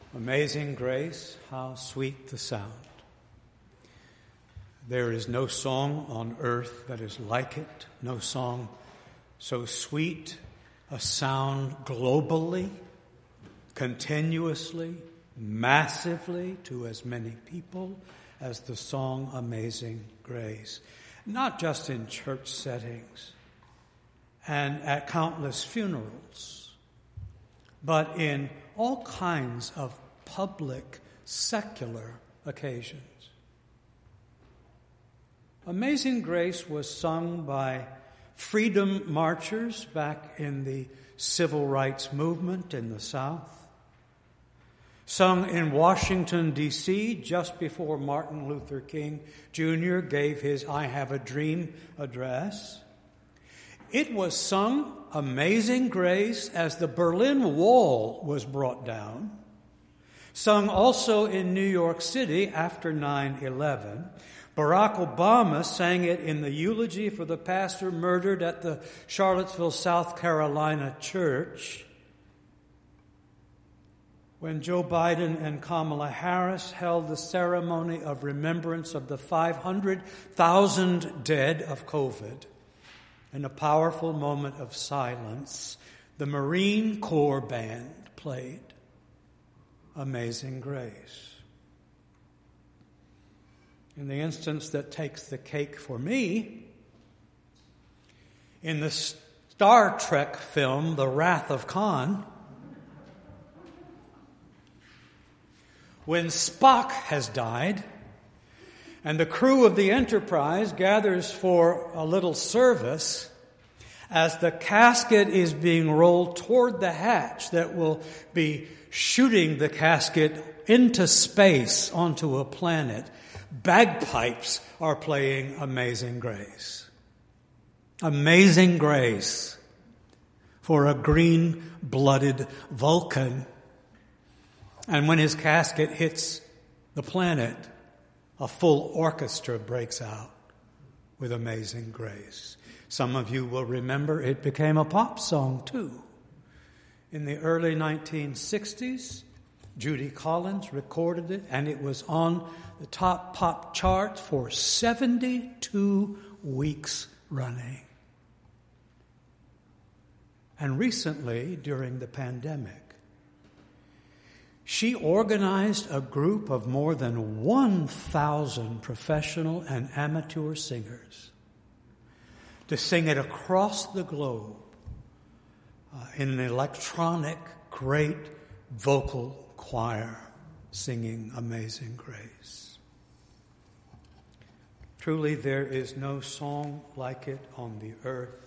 Amazing grace, how sweet the sound. There is no song on earth that is like it, no song so sweet a sound globally, continuously, massively to as many people as the song Amazing Grace. Not just in church settings and at countless funerals, but in all kinds of public, secular occasions. Amazing Grace was sung by freedom marchers back in the civil rights movement in the South, sung in Washington, D.C. just before Martin Luther King Jr. gave his I Have a Dream address. It was sung, Amazing Grace, as the Berlin Wall was brought down, sung also in New York City after 9/11. Barack Obama sang it in the eulogy for the pastor murdered at the Charlottesville, South Carolina church. When Joe Biden and Kamala Harris held the ceremony of remembrance of the 500,000 dead of COVID, in a powerful moment of silence, the Marine Corps band played Amazing Grace. In the instance that takes the cake for me, in the Star Trek film, The Wrath of Khan, when Spock has died, and the crew of the Enterprise gathers for a little service, as the casket is being rolled toward the hatch that will be shooting the casket into space onto a planet, bagpipes are playing Amazing Grace. Amazing Grace for a green-blooded Vulcan. And when his casket hits the planet, a full orchestra breaks out with Amazing Grace. Some of you will remember it became a pop song too. In the early 1960s, Judy Collins recorded it, and it was on the top pop charts for 72 weeks running. And recently, during the pandemic, she organized a group of more than 1,000 professional and amateur singers to sing it across the globe in an electronic, great vocal choir singing Amazing Grace. Truly, there is no song like it on the earth.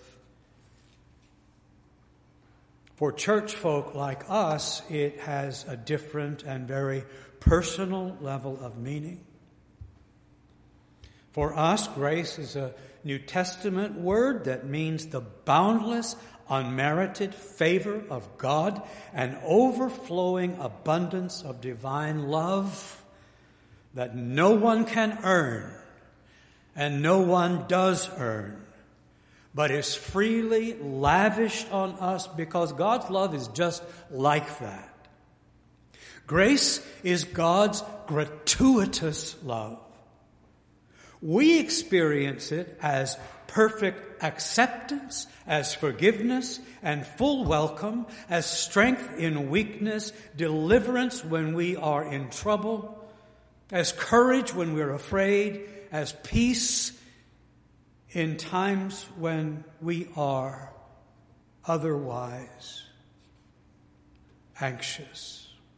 For church folk like us, it has a different and very personal level of meaning. For us, grace is a New Testament word that means the boundless, unmerited favor of God, an overflowing abundance of divine love that no one can earn and no one does earn, but is freely lavished on us because God's love is just like that. Grace is God's gratuitous love. We experience it as perfect acceptance, as forgiveness and full welcome, as strength in weakness, deliverance when we are in trouble, as courage when we're afraid, as peace in times when we are otherwise anxious.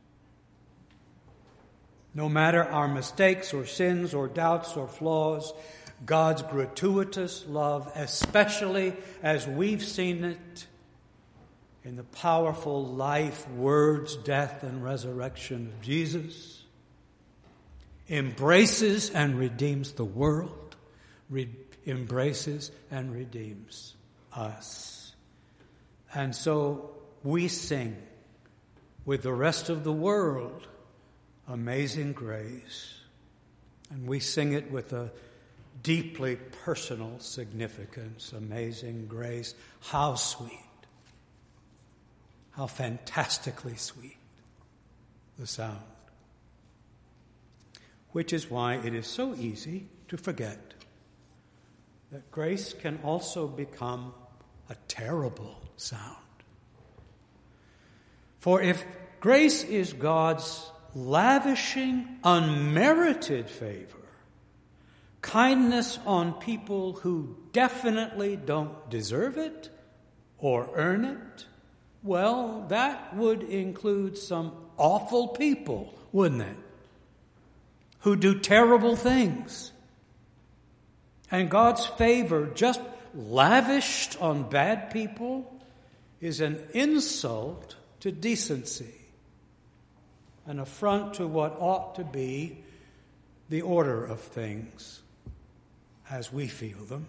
No matter our mistakes or sins or doubts or flaws, God's gratuitous love, especially as we've seen it in the powerful life, words, death, and resurrection of Jesus, embraces and redeems the world, embraces and redeems us. And so we sing with the rest of the world Amazing Grace, and we sing it with a deeply personal significance. Amazing Grace, how sweet, how fantastically sweet the sound. Which is why it is so easy to forget that grace can also become a terrible sound. For if grace is God's lavishing, unmerited favor, kindness on people who definitely don't deserve it or earn it, well, that would include some awful people, wouldn't it? Who do terrible things. And God's favor, just lavished on bad people, is an insult to decency, an affront to what ought to be the order of things as we feel them.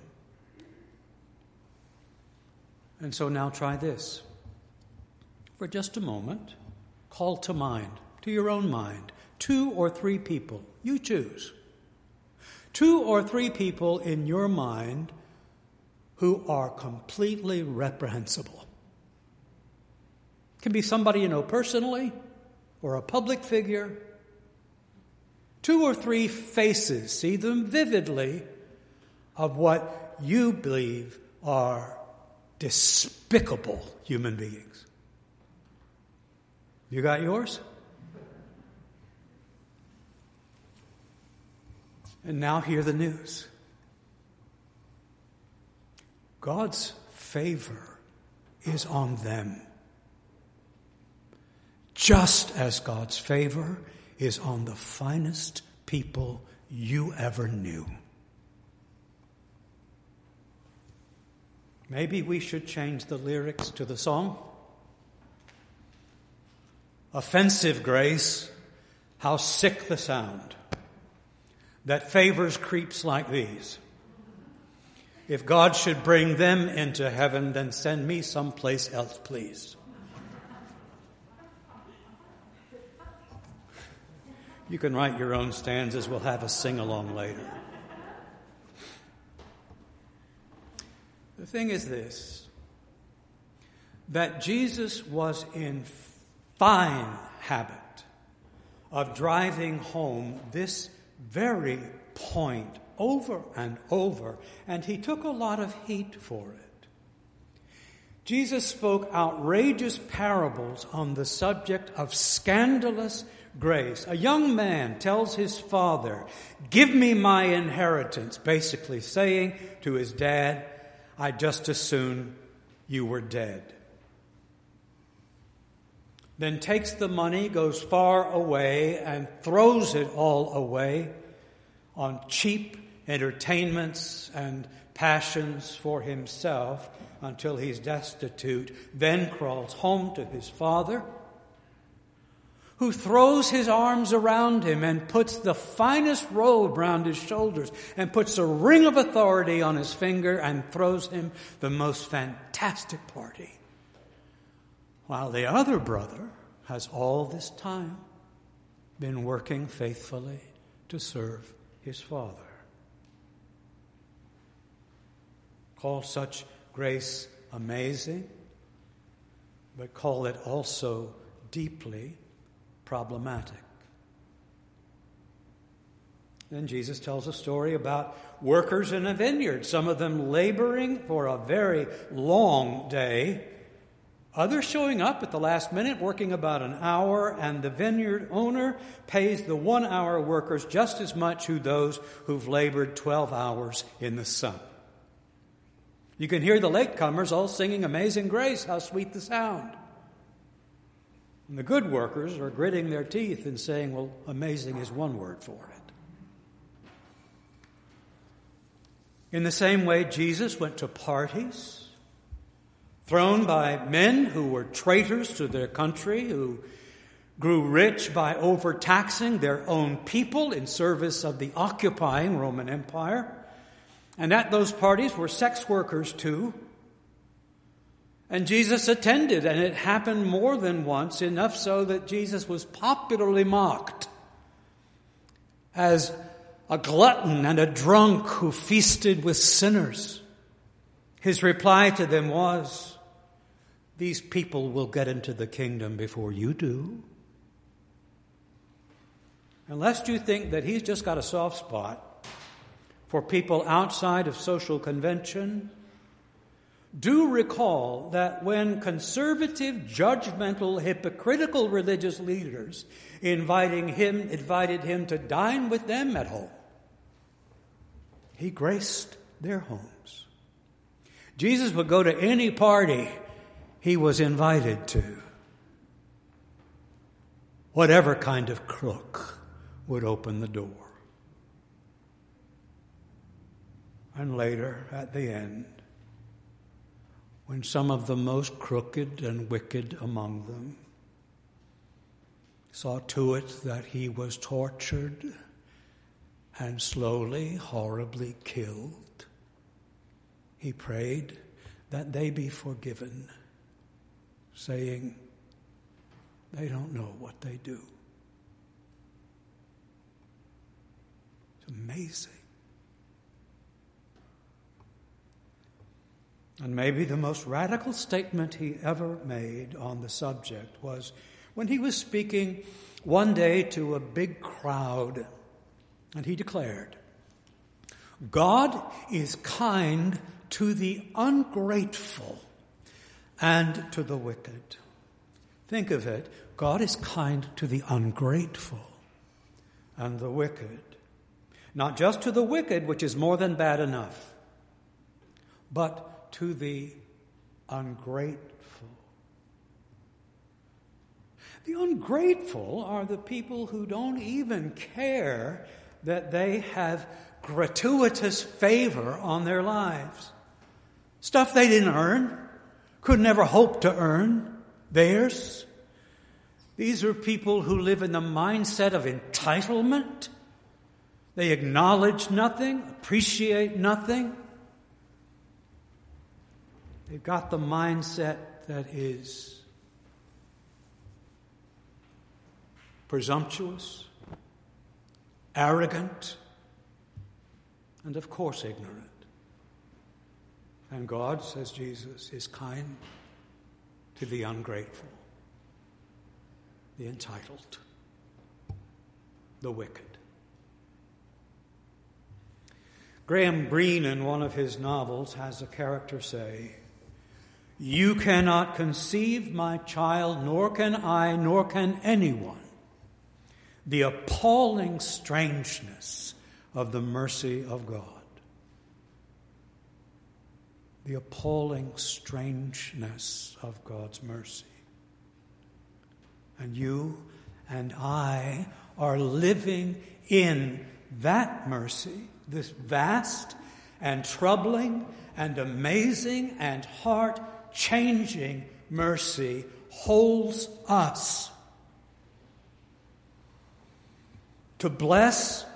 And so now try this. For just a moment, call to mind, to your own mind, 2 or 3 people. You choose. 2 or 3 people in your mind who are completely reprehensible. It can be somebody you know personally or a public figure. 2 or 3 faces, see them vividly, of what you believe are despicable human beings. You got yours? And now hear the news. God's favor is on them, just as God's favor is on the finest people you ever knew. Maybe we should change the lyrics to the song. Offensive grace, how sick the sound that favors creeps like these. If God should bring them into heaven, then send me someplace else, please. You can write your own stanzas. We'll have a sing-along later. The thing is this, that Jesus was in fine habit of driving home this very point over and over, and he took a lot of heat for it. Jesus spoke outrageous parables on the subject of scandalous grace. A young man tells his father, "Give me my inheritance," basically saying to his dad, "I'd just as soon you were dead." Then takes the money, goes far away, and throws it all away on cheap entertainments and passions for himself until he's destitute, then crawls home to his father, who throws his arms around him and puts the finest robe round his shoulders and puts a ring of authority on his finger and throws him the most fantastic party. While the other brother has all this time been working faithfully to serve his father. Call such grace amazing, but call it also deeply problematic. Then Jesus tells a story about workers in a vineyard, some of them laboring for a very long day, others showing up at the last minute, working about an hour, and the vineyard owner pays the 1-hour workers just as much as those who've labored 12 hours in the sun. You can hear the latecomers all singing Amazing Grace, how sweet the sound. And the good workers are gritting their teeth and saying, well, amazing is one word for it. In the same way, Jesus went to parties thrown by men who were traitors to their country, who grew rich by overtaxing their own people in service of the occupying Roman Empire. And at those parties were sex workers too. And Jesus attended, and it happened more than once, enough so that Jesus was popularly mocked as a glutton and a drunk who feasted with sinners. His reply to them was, "These people will get into the kingdom before you do." unless you think that he's just got a soft spot for people outside of social convention, do recall that when conservative, judgmental, hypocritical religious leaders invited him to dine with them at home, he graced their homes. Jesus would go to any party he was invited to. Whatever kind of crook would open the door. And later, at the end, when some of the most crooked and wicked among them saw to it that he was tortured and slowly, horribly killed, he prayed that they be forgiven, saying, "They don't know what they do." It's amazing. And maybe the most radical statement he ever made on the subject was when he was speaking one day to a big crowd, and he declared, "God is kind to the ungrateful and to the wicked." Think of it. God is kind to the ungrateful and the wicked. Not just to the wicked, which is more than bad enough, but to the ungrateful. The ungrateful are the people who don't even care that they have gratuitous favor on their lives. Stuff they didn't earn, could never hope to earn, theirs. These are people who live in the mindset of entitlement. They acknowledge nothing, appreciate nothing. They've got the mindset that is presumptuous, arrogant, and of course ignorant. And God, says Jesus, is kind to the ungrateful, the entitled, the wicked. Graham Greene, in one of his novels, has a character say, "You cannot conceive, my child, nor can I, nor can anyone, the appalling strangeness of the mercy of God." The appalling strangeness of God's mercy. And you and I are living in that mercy, this vast and troubling and amazing and heart-changing mercy holds us to bless,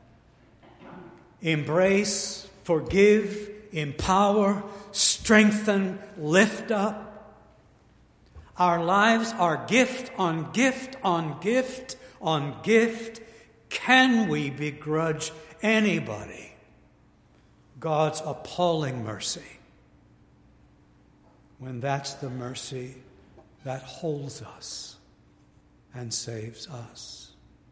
embrace, forgive, empower, strengthen, lift up. Our lives are gift on gift on gift on gift. Can we begrudge anybody God's appalling mercy when that's the mercy that holds us and saves us?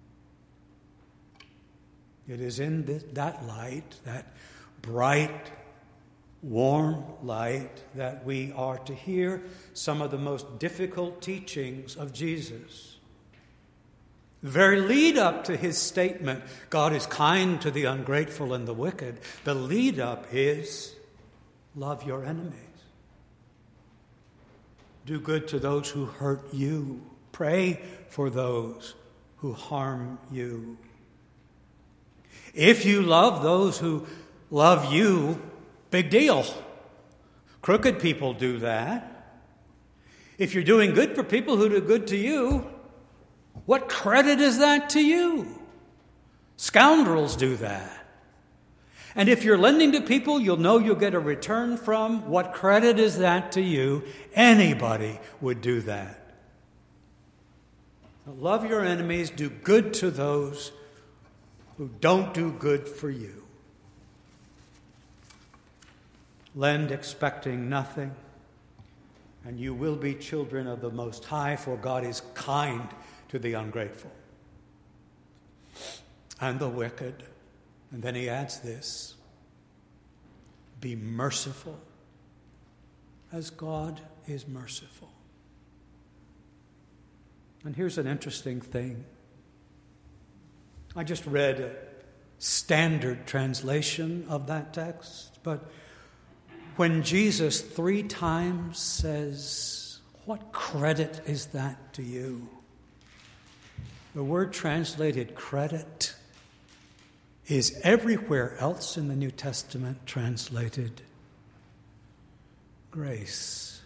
It is in that light, that bright, warm light, that we are to hear some of the most difficult teachings of Jesus. The very lead up to his statement, God is kind to the ungrateful and the wicked, the lead up is, love your enemies. Do good to those who hurt you. Pray for those who harm you. If you love those who love you, big deal. Crooked people do that. If you're doing good for people who do good to you, what credit is that to you? Scoundrels do that. And if you're lending to people you'll know you'll get a return from, what credit is that to you? Anybody would do that. Love your enemies, do good to those who don't do good for you. Lend expecting nothing, and you will be children of the Most High, for God is kind to the ungrateful. and the wicked. And then he adds this: be merciful as God is merciful. And here's an interesting thing. I just read a standard translation of that text, but when Jesus 3 times says, "What credit is that to you?" the word translated credit is everywhere else in the New Testament translated grace.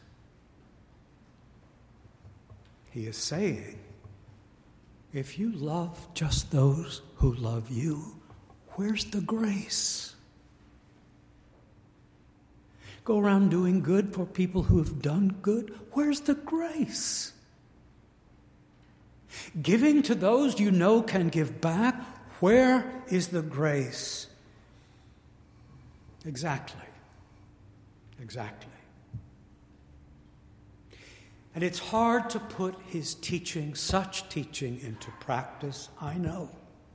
He is saying, if you love just those who love you, where's the grace? Go around doing good for people who have done good, where's the grace? Giving to those you know can give back, where is the grace? Exactly. And it's hard to put his teaching, such teaching, into practice, I know.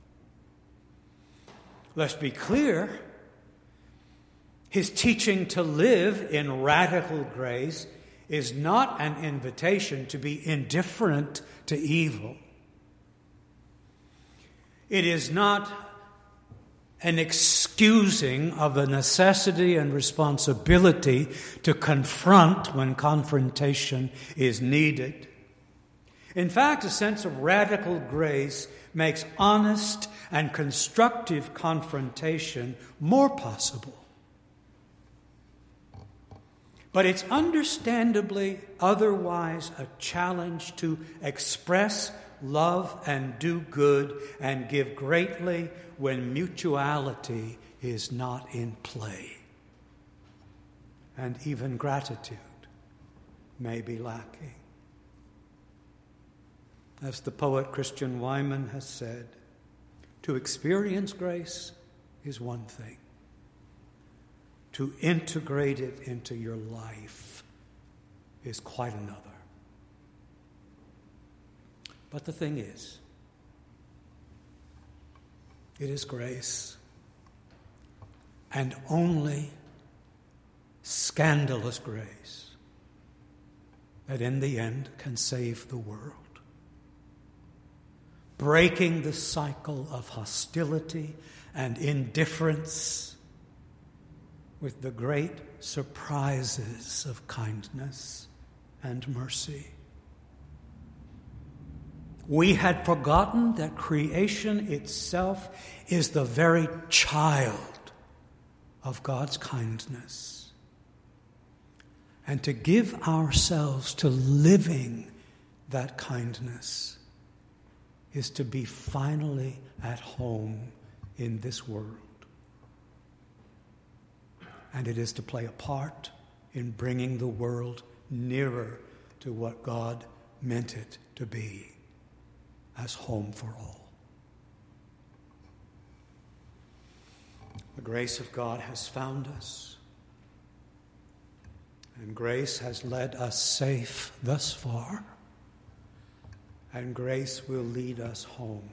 Let's be clear. His teaching to live in radical grace is not an invitation to be indifferent to evil. It is not an excusing of the necessity and responsibility to confront when confrontation is needed. In fact, a sense of radical grace makes honest and constructive confrontation more possible. But it's understandably otherwise a challenge to express love and do good and give greatly when mutuality is not in play. And even gratitude may be lacking. As the poet Christian Wyman has said, to experience grace is one thing. To integrate it into your life is quite another. But the thing is, it is grace, and only scandalous grace, that in the end can save the world. Breaking the cycle of hostility and indifference with the great surprises of kindness and mercy. We had forgotten that creation itself is the very child of God's kindness. And to give ourselves to living that kindness is to be finally at home in this world. And it is to play a part in bringing the world nearer to what God meant it to be, as home for all. The grace of God has found us, and grace has led us safe thus far, and grace will lead us home.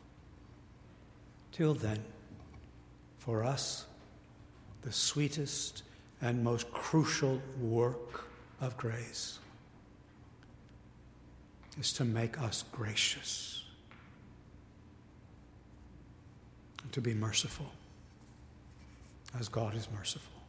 Till then, for us, the sweetest and most crucial work of grace is to make us gracious, to be merciful as God is merciful.